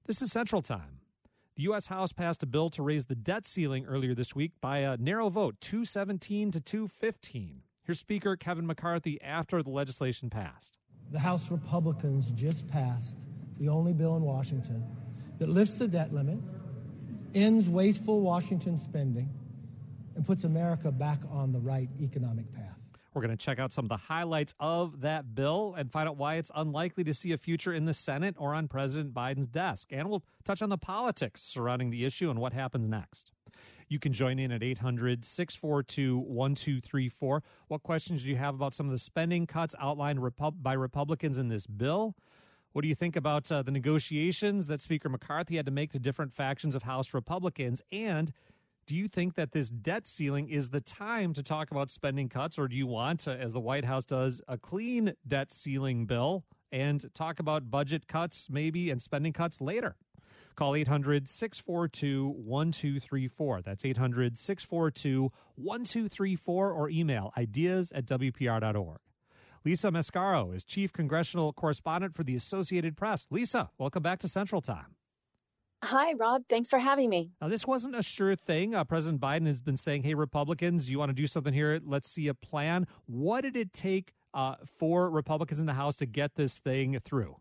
This is Central Time. The U.S. House passed a bill to raise the debt ceiling earlier this week by a narrow vote, 217 to 215. Here's Speaker Kevin McCarthy after the legislation passed. The House Republicans just passed the only bill in Washington that lifts the debt limit, ends wasteful Washington spending, and puts America back on the right economic path. We're going to check out some of the highlights of that bill and find out why it's unlikely to see a future in the Senate or on President Biden's desk. And we'll touch on the politics surrounding the issue and what happens next. You can join in at 800-642-1234. What questions do you have about some of the spending cuts outlined by Republicans in this bill? What do you think about the negotiations that Speaker McCarthy had to make to different factions of House Republicans? And do you think that this debt ceiling is the time to talk about spending cuts, or do you want, as the White House does, a clean debt ceiling bill and talk about budget cuts maybe and spending cuts later? Call 800-642-1234. That's 800-642-1234 or email ideas@WPR.org. Lisa Mascaro is Chief Congressional Correspondent for the Associated Press. Lisa, welcome back to Central Time. Hi, Rob. Thanks for having me. Now, this wasn't a sure thing. President Biden has been saying, hey, Republicans, you want to do something here? Let's see a plan. What did it take for Republicans in the House to get this thing through?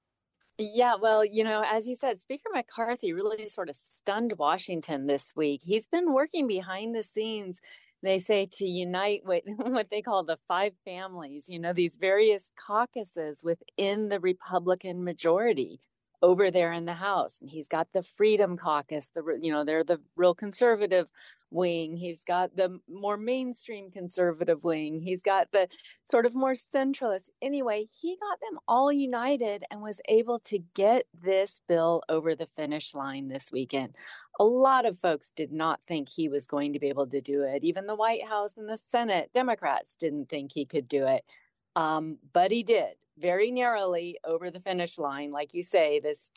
Yeah, well, as you said, Speaker McCarthy really sort of stunned Washington this week. He's been working behind the scenes, they say, to unite what they call the five families, these various caucuses within the Republican majority over there in the House. And he's got the Freedom Caucus, they're the real conservative wing. He's got the more mainstream conservative wing. He's got the sort of more centralist. Anyway, he got them all united and was able to get this bill over the finish line this weekend. A lot of folks did not think he was going to be able to do it. Even the White House and the Senate, Democrats didn't think he could do it. But he did. Very narrowly over the finish line. Like you say, this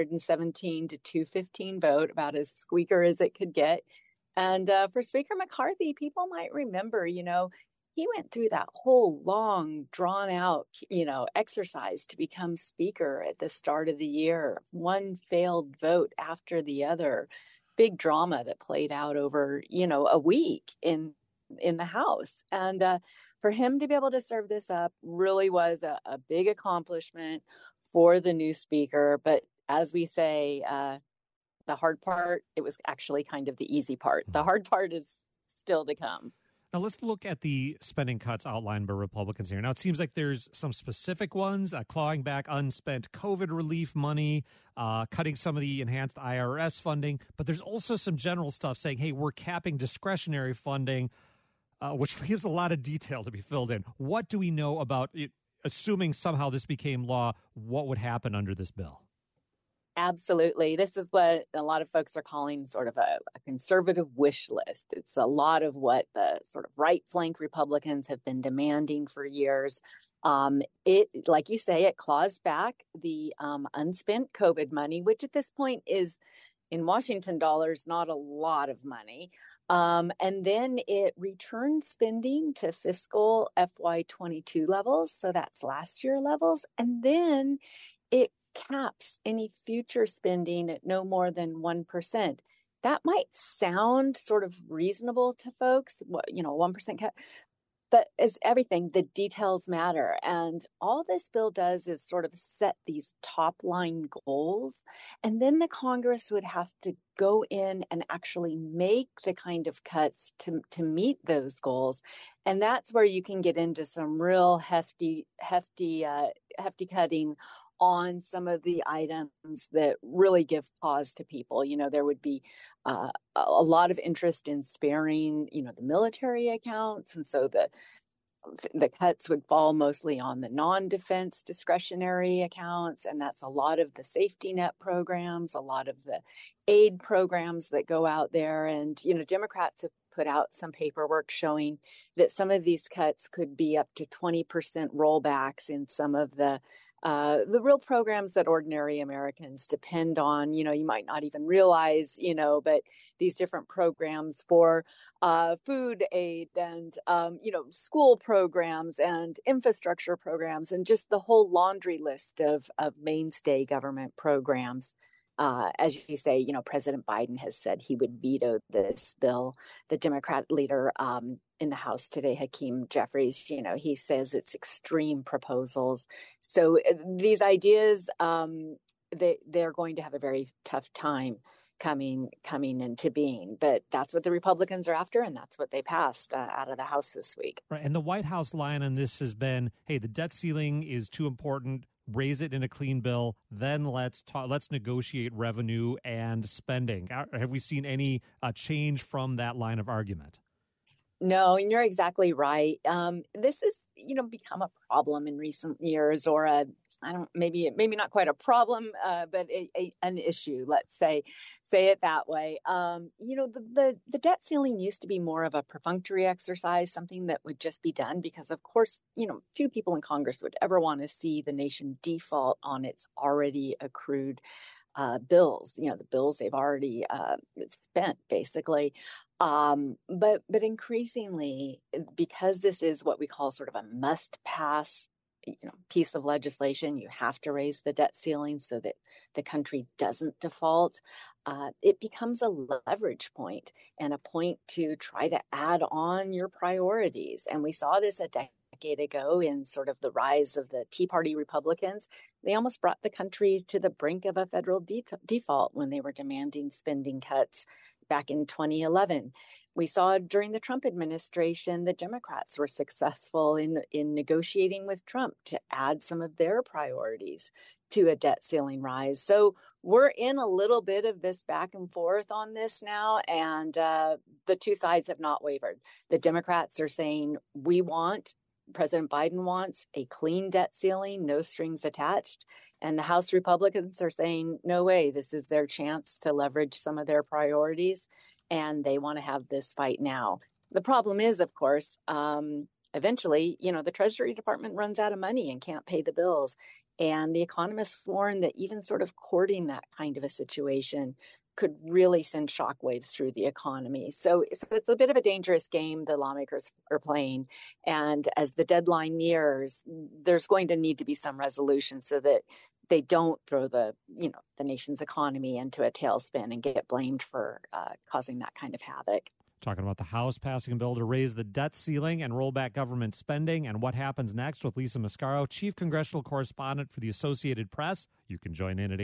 217 to 215 vote, about as squeaker as it could get. And for Speaker McCarthy, people might remember, he went through that whole long, drawn out, exercise to become speaker at the start of the year. One failed vote after the other. Big drama that played out over, a week in the House. And for him to be able to serve this up really was a big accomplishment for the new speaker. But as we say, the hard part, it was actually kind of the easy part. The hard part is still to come. Now, let's look at the spending cuts outlined by Republicans here. Now, it seems like there's some specific ones, clawing back unspent COVID relief money, cutting some of the enhanced IRS funding. But there's also some general stuff saying, hey, we're capping discretionary funding, which leaves a lot of detail to be filled in. What do we know about it, assuming somehow this became law, what would happen under this bill? Absolutely. This is what a lot of folks are calling sort of a conservative wish list. It's a lot of what the sort of right flank Republicans have been demanding for years. It, like you say, it claws back the unspent COVID money, which at this point is, in Washington dollars, not a lot of money. And then it returns spending to fiscal FY22 levels. So that's last year levels. And then it caps any future spending at no more than 1%. That might sound sort of reasonable to folks, 1% cap. But as everything, the details matter. And all this bill does is sort of set these top line goals. And then the Congress would have to go in and actually make the kind of cuts to meet those goals. And that's where you can get into some real hefty cutting on some of the items that really give pause to people. There would be a lot of interest in sparing, the military accounts. And so the cuts would fall mostly on the non-defense discretionary accounts. And that's a lot of the safety net programs, a lot of the aid programs that go out there. And, Democrats have put out some paperwork showing that some of these cuts could be up to 20% rollbacks in some of the real programs that ordinary Americans depend on. You might not even realize, but these different programs for food aid and, school programs and infrastructure programs and just the whole laundry list of mainstay government programs. As you say, President Biden has said he would veto this bill. The Democrat leader in the House today, Hakeem Jeffries, he says it's extreme proposals. So these ideas, they're going to have a very tough time coming into being. But that's what the Republicans are after, and that's what they passed out of the House this week. Right. And the White House line on this has been, hey, the debt ceiling is too important. Raise it in a clean bill. Then let's negotiate revenue and spending. Have we seen any change from that line of argument? No, and you're exactly right. This has, become a problem in recent years, or maybe not quite a problem, but an issue. Let's say it that way. The debt ceiling used to be more of a perfunctory exercise, something that would just be done because, of course, few people in Congress would ever want to see the nation default on its already accrued bills. The bills they've already spent, basically. But increasingly, because this is what we call sort of a must-pass, piece of legislation, you have to raise the debt ceiling so that the country doesn't default. It becomes a leverage point and a point to try to add on your priorities. And we saw this a decade ago in sort of the rise of the Tea Party Republicans. They almost brought the country to the brink of a federal default when they were demanding spending cuts back in 2011. We saw during the Trump administration, the Democrats were successful in negotiating with Trump to add some of their priorities to a debt ceiling rise. So we're in a little bit of this back and forth on this now, and the two sides have not wavered. The Democrats are saying President Biden wants a clean debt ceiling, no strings attached. And the House Republicans are saying, no way, this is their chance to leverage some of their priorities. And they want to have this fight now. The problem is, of course, eventually, the Treasury Department runs out of money and can't pay the bills. And the economists warn that even sort of courting that kind of a situation could really send shockwaves through the economy. So it's a bit of a dangerous game the lawmakers are playing. And as the deadline nears, there's going to need to be some resolution so that they don't throw the nation's economy into a tailspin and get blamed for causing that kind of havoc. Talking about the House passing a bill to raise the debt ceiling and roll back government spending and what happens next with Lisa Mascaro, chief congressional correspondent for the Associated Press. You can join in at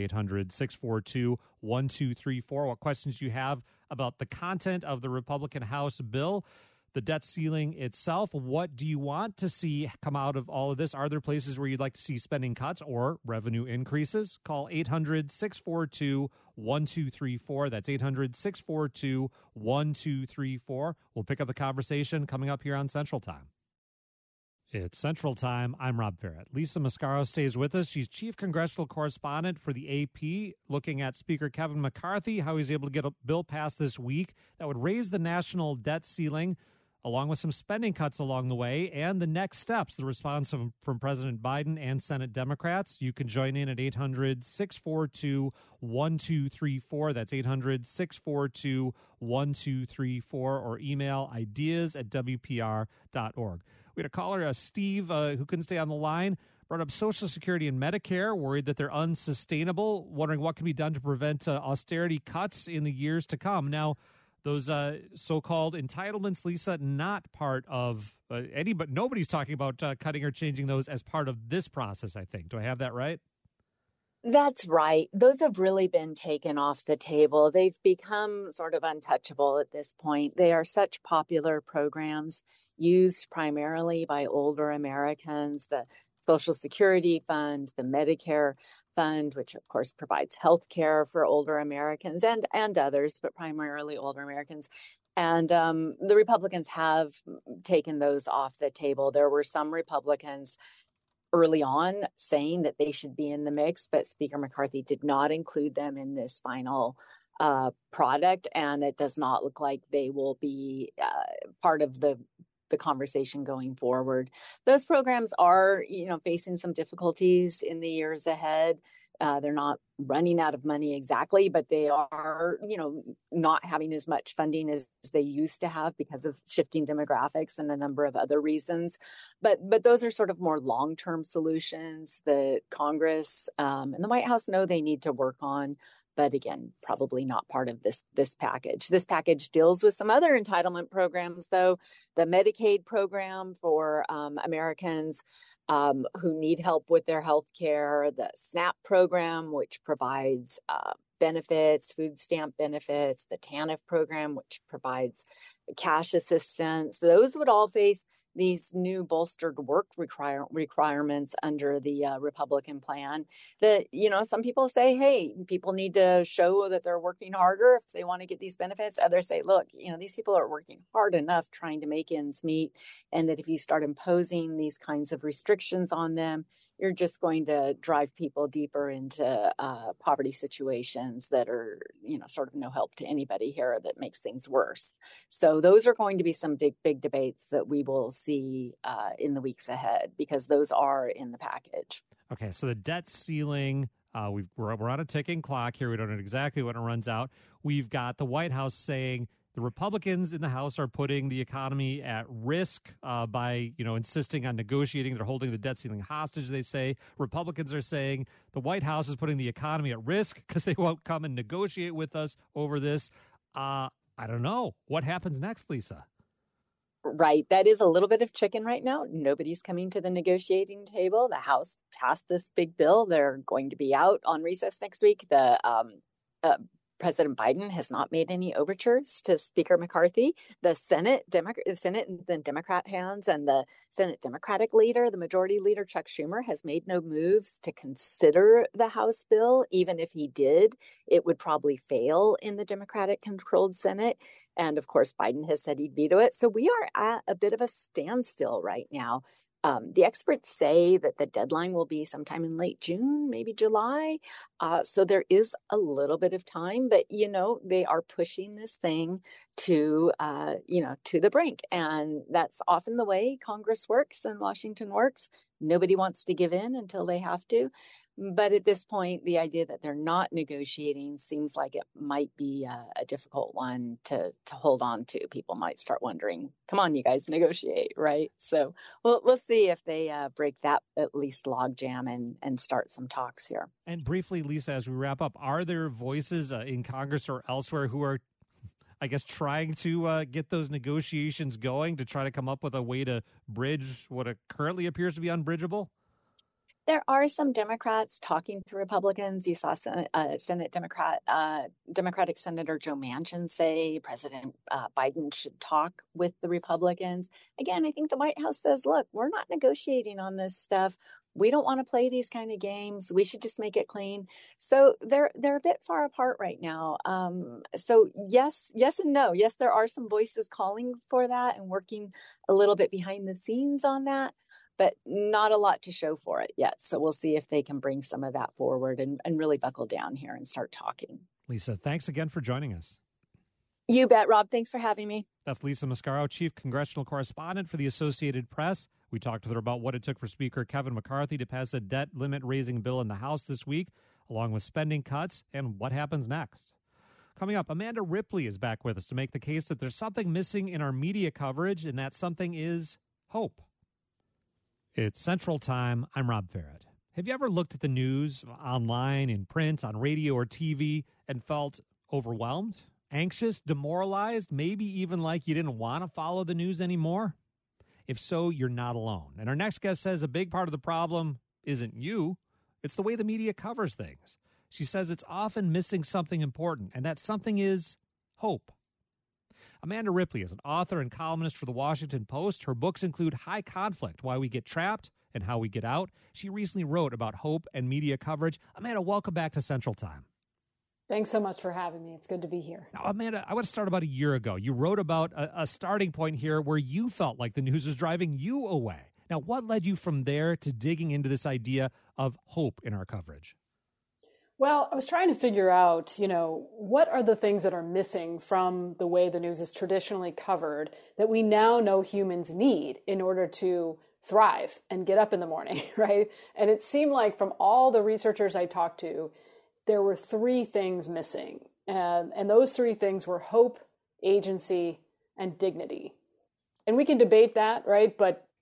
800-642-1234. What questions do you have about the content of the Republican House bill, the debt ceiling itself? What do you want to see come out of all of this? Are there places where you'd like to see spending cuts or revenue increases? Call 800-642-1234. That's 800-642-1234. We'll pick up the conversation coming up here on Central Time. It's Central Time. I'm Rob Farrett. Lisa Mascaro stays with us. She's chief congressional correspondent for the AP, looking at Speaker Kevin McCarthy, how he's able to get a bill passed this week that would raise the national debt ceiling, along with some spending cuts along the way, and the next steps, the response from President Biden and Senate Democrats. You can join in at 800-642-1234. That's 800-642-1234, or email ideas@wpr.org. We had a caller, Steve, who couldn't stay on the line, brought up Social Security and Medicare, worried that they're unsustainable, wondering what can be done to prevent austerity cuts in the years to come. Now, those so-called entitlements, Lisa, not part of but nobody's talking about cutting or changing those as part of this process, I think. Do I have that right? That's right. Those have really been taken off the table. They've become sort of untouchable at this point. They are such popular programs used primarily by older Americans. The Social Security Fund, the Medicare Fund, which of course provides health care for older Americans and others, but primarily older Americans. And the Republicans have taken those off the table. There were some Republicans early on saying that they should be in the mix, but Speaker McCarthy did not include them in this final product, and it does not look like they will be part of the conversation going forward. Those programs are, facing some difficulties in the years ahead. They're not running out of money exactly, but they are, not having as much funding as they used to have because of shifting demographics and a number of other reasons. But those are sort of more long-term solutions that Congress and the White House know they need to work on But again, probably not part of this package. This package deals with some other entitlement programs, though. The Medicaid program for Americans who need help with their health care, the SNAP program, which provides benefits, food stamp benefits, the TANF program, which provides cash assistance. Those would all face these new bolstered work requirements under the Republican plan that, some people say, hey, people need to show that they're working harder if they want to get these benefits. Others say, look, these people are working hard enough trying to make ends meet. And that if you start imposing these kinds of restrictions on them, you're just going to drive people deeper into poverty situations that are, sort of no help to anybody here, that makes things worse. So those are going to be some big debates that we will see in the weeks ahead, because those are in the package. Okay, so the debt ceiling, we're on a ticking clock here. We don't know exactly when it runs out. We've got the White House saying the Republicans in the House are putting the economy at risk by, insisting on negotiating. They're holding the debt ceiling hostage, they say. Republicans are saying the White House is putting the economy at risk because they won't come and negotiate with us over this. I don't know. What happens next, Lisa? Right. That is a little bit of chicken right now. Nobody's coming to the negotiating table. The House passed this big bill. They're going to be out on recess next week. President Biden has not made any overtures to Speaker McCarthy. The Senate is in Democrat hands, and the Senate Democratic leader, the majority leader, Chuck Schumer, has made no moves to consider the House bill. Even if he did, it would probably fail in the Democratic-controlled Senate. And of course, Biden has said he'd veto it. So we are at a bit of a standstill right now. The experts say that the deadline will be sometime in late June, maybe July. So there is a little bit of time, but, they are pushing this thing to the brink. And that's often the way Congress works and Washington works. Nobody wants to give in until they have to. But at this point, the idea that they're not negotiating seems like it might be a difficult one to hold on to. People might start wondering, come on, you guys, negotiate, right? So we'll see if they break that at least logjam and start some talks here. And briefly, Lisa, as we wrap up, are there voices in Congress or elsewhere who are, I guess, trying to get those negotiations going to try to come up with a way to bridge what currently appears to be unbridgeable? There are some Democrats talking to Republicans. You saw Senate Democratic Senator Joe Manchin say President Biden should talk with the Republicans. Again, I think the White House says, look, we're not negotiating on this stuff. We don't want to play these kind of games. We should just make it clean. So they're a bit far apart right now. So yes and no. Yes, there are some voices calling for that and working a little bit behind the scenes on that, but not a lot to show for it yet. So we'll see if they can bring some of that forward and really buckle down here and start talking. Lisa, thanks again for joining us. You bet, Rob. Thanks for having me. That's Lisa Mascaro, Chief Congressional Correspondent for the Associated Press. We talked with her about what it took for Speaker Kevin McCarthy to pass a debt limit raising bill in the House this week, along with spending cuts and what happens next. Coming up, Amanda Ripley is back with us to make the case that there's something missing in our media coverage, and that something is hope. It's Central Time. I'm Rob Farrett. Have you ever looked at the news online, in print, on radio or TV, and felt overwhelmed, anxious, demoralized, maybe even like you didn't want to follow the news anymore? If so, you're not alone. And our next guest says a big part of the problem isn't you. It's the way the media covers things. She says it's often missing something important, and that something is hope. Amanda Ripley is an author and columnist for The Washington Post. Her books include High Conflict, Why We Get Trapped and How We Get Out. She recently wrote about hope and media coverage. Amanda, welcome back to Central Time. Thanks so much for having me. It's good to be here. Now, Amanda, I want to start about a year ago. You wrote about a starting point here where you felt like the news was driving you away. Now, what led you from there to digging into this idea of hope in our coverage? Well, I was trying to figure out, what are the things that are missing from the way the news is traditionally covered that we now know humans need in order to thrive and get up in the morning, right? And it seemed like from all the researchers I talked to, there were three things missing. And those three things were hope, agency, and dignity. And we can debate that, right? But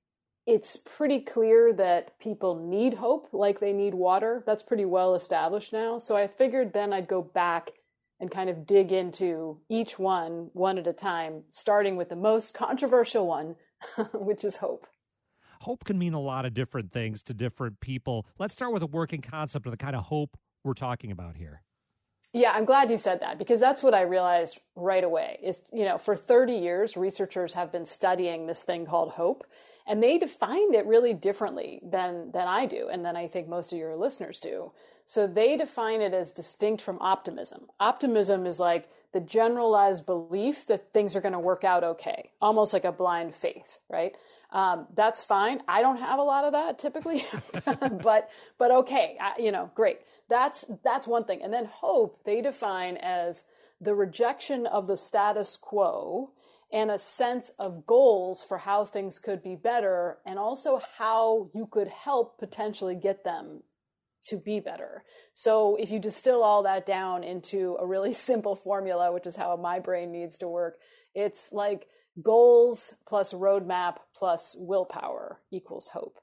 it's pretty clear that people need hope like they need water. That's pretty well established now. So I figured then I'd go back and kind of dig into each one at a time, starting with the most controversial one, which is hope. Hope can mean a lot of different things to different people. Let's start with a working concept of the kind of hope we're talking about here. Yeah, I'm glad you said that, because that's what I realized right away is, for 30 years, researchers have been studying this thing called hope, and they defined it really differently than I do, and than I think most of your listeners do. So they define it as distinct from optimism. Optimism is like the generalized belief that things are going to work out okay, almost like a blind faith, right? That's fine. I don't have a lot of that typically, but okay, great. That's one thing. And then hope, they define as the rejection of the status quo and a sense of goals for how things could be better, and also how you could help potentially get them to be better. So if you distill all that down into a really simple formula, which is how my brain needs to work, it's like goals plus roadmap plus willpower equals hope.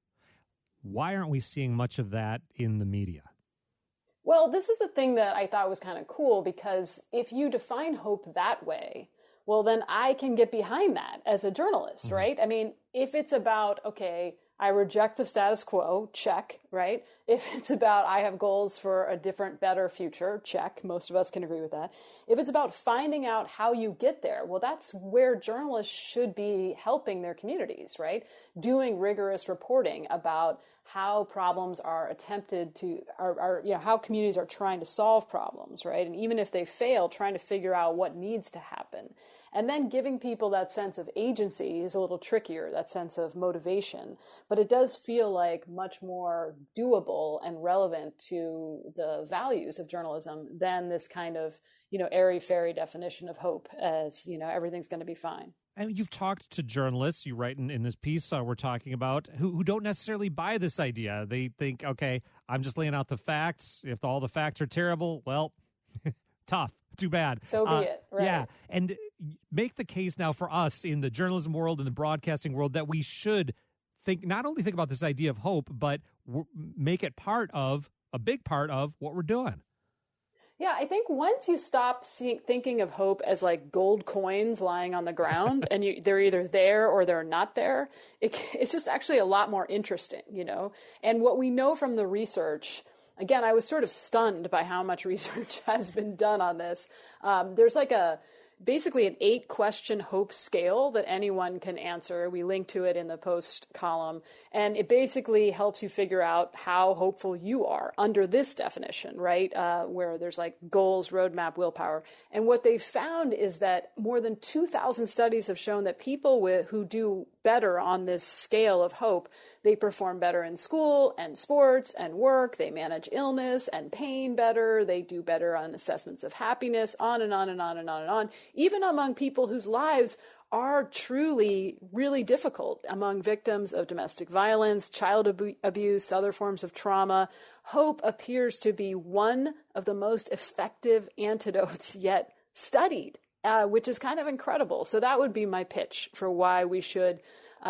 Why aren't we seeing much of that in the media? Well, this is the thing that I thought was kind of cool, because if you define hope that way, well, then I can get behind that as a journalist, right? I mean, if it's about, okay, I reject the status quo, check, right? If it's about I have goals for a different, better future, check. Most of us can agree with that. If it's about finding out how you get there, well, that's where journalists should be helping their communities, right? Doing rigorous reporting about how problems are attempted to, how communities are trying to solve problems, right? And even if they fail, trying to figure out what needs to happen. And then giving people that sense of agency is a little trickier, that sense of motivation. But it does feel like much more doable and relevant to the values of journalism than this kind of, airy-fairy definition of hope as, everything's going to be fine. And you've talked to journalists, you write in this piece we're talking about, who don't necessarily buy this idea. They think, okay, I'm just laying out the facts. If all the facts are terrible, well, tough. Too bad. So be it. Right. Yeah. And make the case now for us in the journalism world and the broadcasting world that we should not only think about this idea of hope, but make it a big part of what we're doing. Yeah, I think once you stop thinking of hope as like gold coins lying on the ground and they're either there or they're not there, it's just actually a lot more interesting, And what we know from the research, again, I was sort of stunned by how much research has been done on this. There's like basically an 8-question hope scale that anyone can answer. We link to it in the post column, and it basically helps you figure out how hopeful you are under this definition, right? Where there's like goals, roadmap, willpower. And what they found is that more than 2,000 studies have shown that people who do better on this scale of hope, they perform better in school and sports and work. They manage illness and pain better. They do better on assessments of happiness, on and on and on and on and on. Even among people whose lives are truly really difficult, among victims of domestic violence, child abuse, other forms of trauma, hope appears to be one of the most effective antidotes yet studied, which is kind of incredible. So that would be my pitch for why we should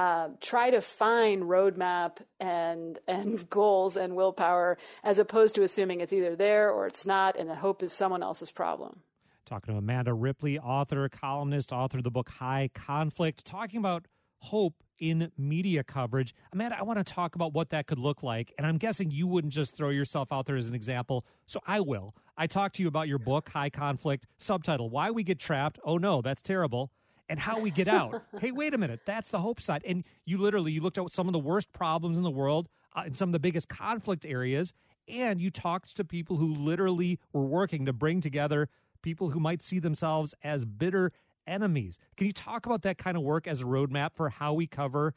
try to find roadmap and goals and willpower, as opposed to assuming it's either there or it's not, and that hope is someone else's problem. Talking to Amanda Ripley, author, columnist, author of the book High Conflict, talking about hope in media coverage. Amanda, I want to talk about what that could look like, and I'm guessing you wouldn't just throw yourself out there as an example, so I will. I talked to you about your book, High Conflict, subtitle, Why We Get Trapped, Oh No, That's Terrible, and How We Get Out. Hey, wait a minute, that's the hope side. And you looked at some of the worst problems in the world, in some of the biggest conflict areas, and you talked to people who literally were working to bring together people who might see themselves as bitter enemies. Can you talk about that kind of work as a roadmap for how we cover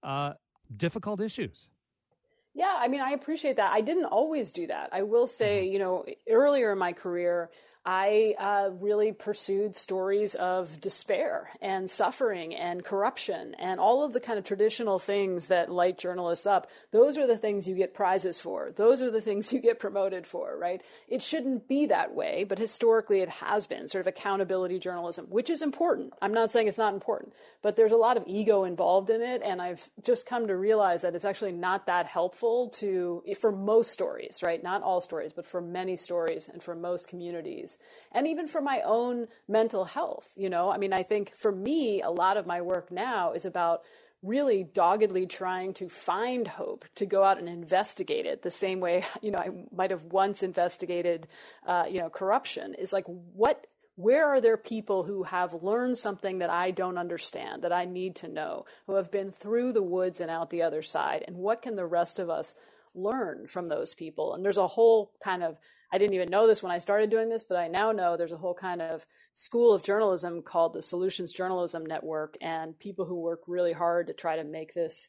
difficult issues? Yeah, I mean, I appreciate that. I didn't always do that. I will say, earlier in my career, I really pursued stories of despair and suffering and corruption and all of the kind of traditional things that light journalists up. Those are the things you get prizes for. Those are the things you get promoted for, right? It shouldn't be that way, but historically it has been sort of accountability journalism, which is important. I'm not saying it's not important, but there's a lot of ego involved in it. And I've just come to realize that it's actually not that helpful for most stories, right? Not all stories, but for many stories and for most communities. And even for my own mental health, I think for me, a lot of my work now is about really doggedly trying to find hope, to go out and investigate it the same way, I might have once investigated, corruption. Is like, where are there people who have learned something that I don't understand, that I need to know, who have been through the woods and out the other side? And what can the rest of us learn from those people? And there's a whole kind of, I didn't even know this when I started doing this, but I now know there's a whole kind of school of journalism called the Solutions Journalism Network, and people who work really hard to try to make this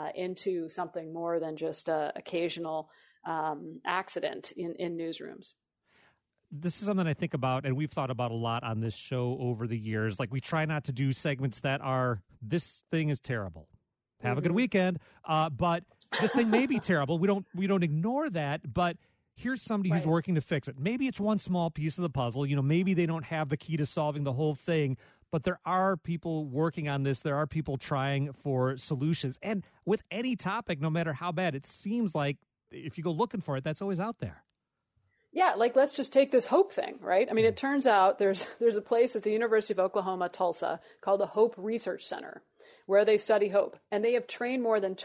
into something more than just an occasional accident in newsrooms. This is something I think about, and we've thought about a lot on this show over the years. Like, we try not to do segments that are, this thing is terrible. Have a good weekend. But this thing may be terrible. We don't ignore that, but here's somebody who's working to fix it. Maybe it's one small piece of the puzzle. Maybe they don't have the key to solving the whole thing, but there are people working on this. There are people trying for solutions. And with any topic, no matter how bad, it seems like if you go looking for it, that's always out there. Yeah, like, let's just take this hope thing, right? I mean, it turns out there's a place at the University of Oklahoma, Tulsa, called the Hope Research Center, where they study hope. And they have trained more than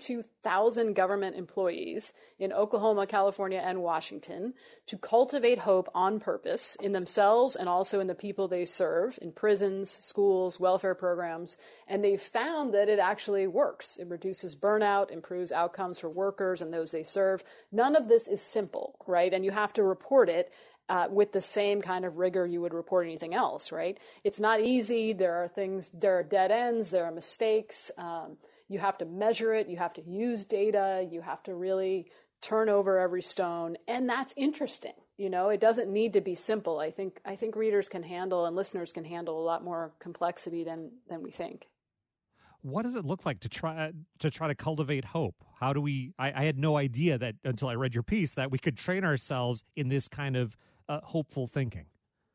22,000 government employees in Oklahoma, California, and Washington to cultivate hope on purpose in themselves and also in the people they serve, in prisons, schools, welfare programs. And they've found that it actually works. It reduces burnout, improves outcomes for workers and those they serve. None of this is simple, right? And you have to report it with the same kind of rigor you would report anything else, right? It's not easy. There are dead ends, there are mistakes. You have to measure it. You have to use data. You have to really turn over every stone. And that's interesting. It doesn't need to be simple. I think readers can handle and listeners can handle a lot more complexity than we think. What does it look like to try to cultivate hope? How do we, I had no idea that until I read your piece that we could train ourselves in this kind of hopeful thinking.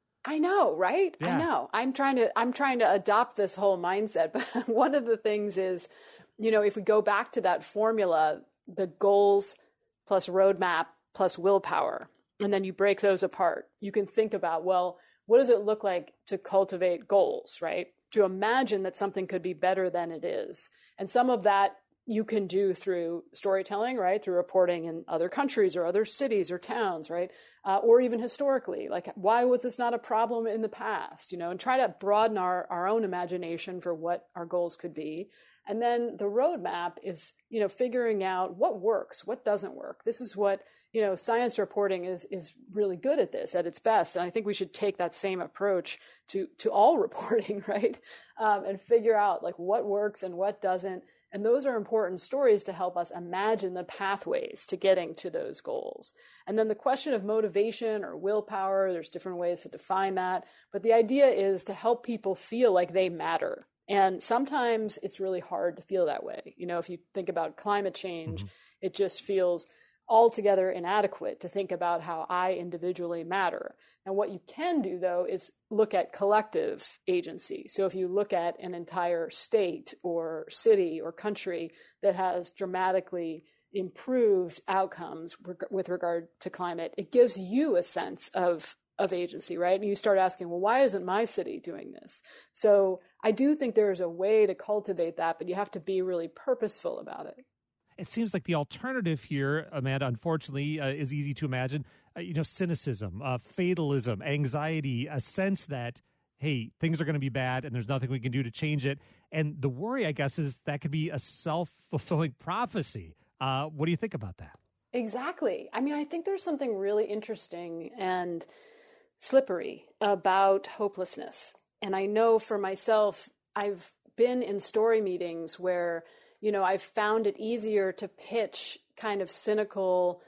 I know, right? Yeah. I know. I'm trying to adopt this whole mindset. But one of the things is, if we go back to that formula, the goals plus roadmap plus willpower, and then you break those apart, you can think about, well, what does it look like to cultivate goals, right? To imagine that something could be better than it is. And some of that you can do through storytelling, right? Through reporting in other countries or other cities or towns, right? Or even historically, like, why was this not a problem in the past? And try to broaden our own imagination for what our goals could be. And then the roadmap is, figuring out what works, what doesn't work. This is what, science reporting is really good at this, at its best. And I think we should take that same approach to all reporting, right? And figure out like what works and what doesn't. And those are important stories to help us imagine the pathways to getting to those goals. And then the question of motivation or willpower, there's different ways to define that. But the idea is to help people feel like they matter. And sometimes it's really hard to feel that way. If you think about climate change, it just feels altogether inadequate to think about how I individually matter. And what you can do, though, is look at collective agency. So if you look at an entire state or city or country that has dramatically improved outcomes with regard to climate, it gives you a sense of agency, right? And you start asking, well, why isn't my city doing this? So I do think there is a way to cultivate that, but you have to be really purposeful about it. It seems like the alternative here, Amanda, unfortunately, is easy to imagine. Cynicism, fatalism, anxiety, a sense that, hey, things are going to be bad and there's nothing we can do to change it. And the worry, I guess, is that could be a self-fulfilling prophecy. What do you think about that? Exactly. I mean, I think there's something really interesting and slippery about hopelessness. And I know for myself, I've been in story meetings where I've found it easier to pitch kind of cynical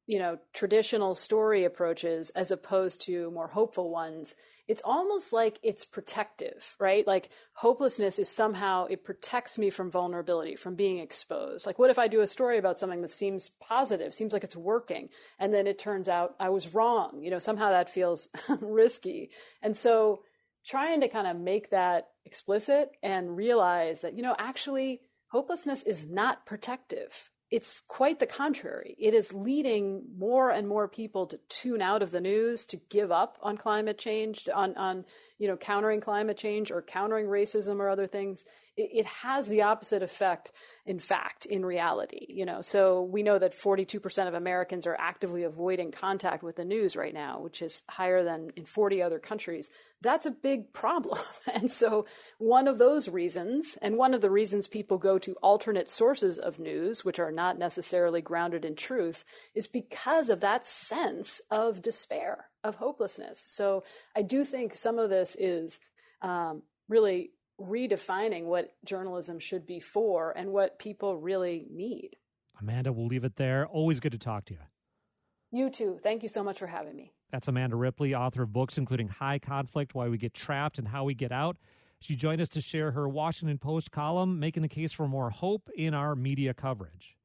traditional story approaches as opposed to more hopeful ones, it's almost like it's protective, right? Like hopelessness is somehow, it protects me from vulnerability, from being exposed. Like what if I do a story about something that seems positive, seems like it's working, and then it turns out I was wrong? Somehow that feels risky. And so trying to kind of make that explicit and realize that, actually hopelessness is not protective. It's quite the contrary. It is leading more and more people to tune out of the news, to give up on climate change, on countering climate change or countering racism or other things. It has the opposite effect, in fact, in reality. So we know that 42% of Americans are actively avoiding contact with the news right now, which is higher than in 40 other countries. That's a big problem. And so one of those reasons, and one of the reasons people go to alternate sources of news, which are not necessarily grounded in truth, is because of that sense of despair, of hopelessness. So I do think some of this is really redefining what journalism should be for and what people really need. Amanda, we'll leave it there. Always good to talk to you. You too. Thank you so much for having me. That's Amanda Ripley, author of books including High Conflict, Why We Get Trapped and How We Get Out. She joined us to share her Washington Post column, making the case for more hope in our media coverage.